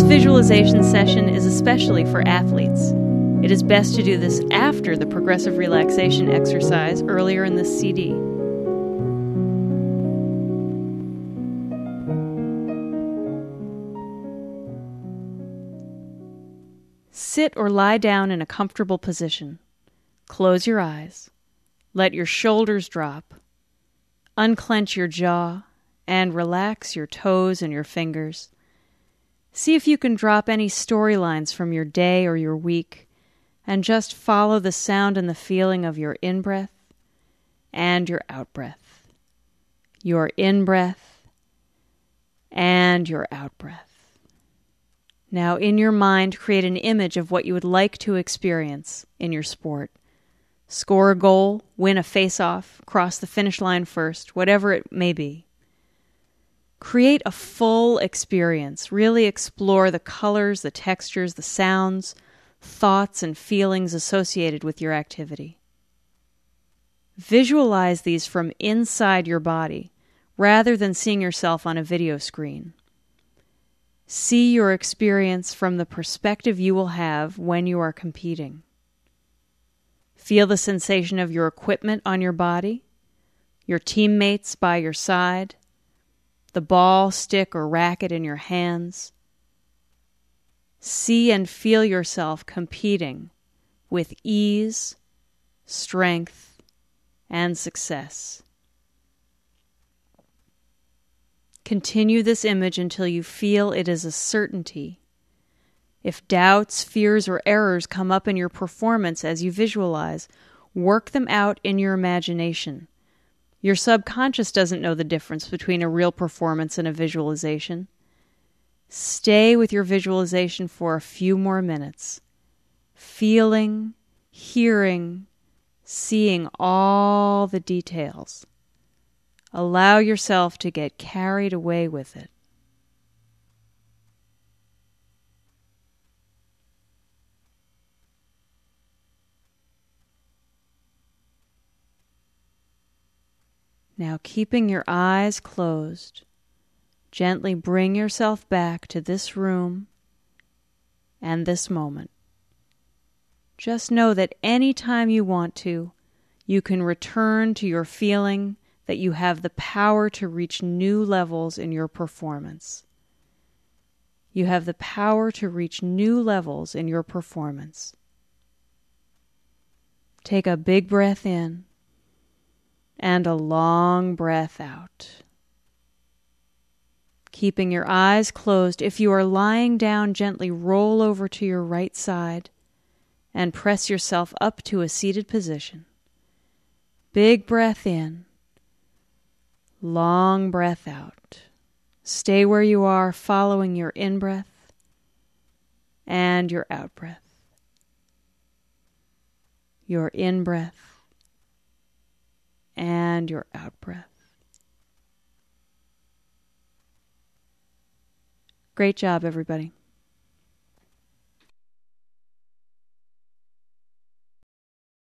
visualization session is especially for athletes. It is best to do this after the progressive relaxation exercise earlier in this CD. Sit or lie down in a comfortable position. Close your eyes. Let your shoulders drop. Unclench your jaw and relax your toes and your fingers. See if you can drop any storylines from your day or your week and just follow the sound and the feeling of your in-breath and your out-breath. Your in-breath and your out-breath. Now, in your mind, create an image of what you would like to experience in your sport. Score a goal, win a face-off, cross the finish line first, whatever it may be. Create a full experience. Really explore the colors, the textures, the sounds, thoughts, and feelings associated with your activity. Visualize these from inside your body, rather than seeing yourself on a video screen. See your experience from the perspective you will have when you are competing. Feel the sensation of your equipment on your body, your teammates by your side, the ball, stick, or racket in your hands. See and feel yourself competing with ease, strength, and success. Continue this image until you feel it is a certainty. If doubts, fears, or errors come up in your performance as you visualize, work them out in your imagination. Your subconscious doesn't know the difference between a real performance and a visualization. Stay with your visualization for a few more minutes, feeling, hearing, seeing all the details. Allow yourself to get carried away with it. Now, keeping your eyes closed, gently bring yourself back to this room and this moment. Just know that any time you want to, you can return to your feeling that you have the power to reach new levels in your performance. You have the power to reach new levels in your performance. Take a big breath in and a long breath out. Keeping your eyes closed, if you are lying down, gently roll over to your right side and press yourself up to a seated position. Big breath in, long breath out. Stay where you are, following your in-breath and your out-breath. Your in-breath and your out-breath. Great job, everybody.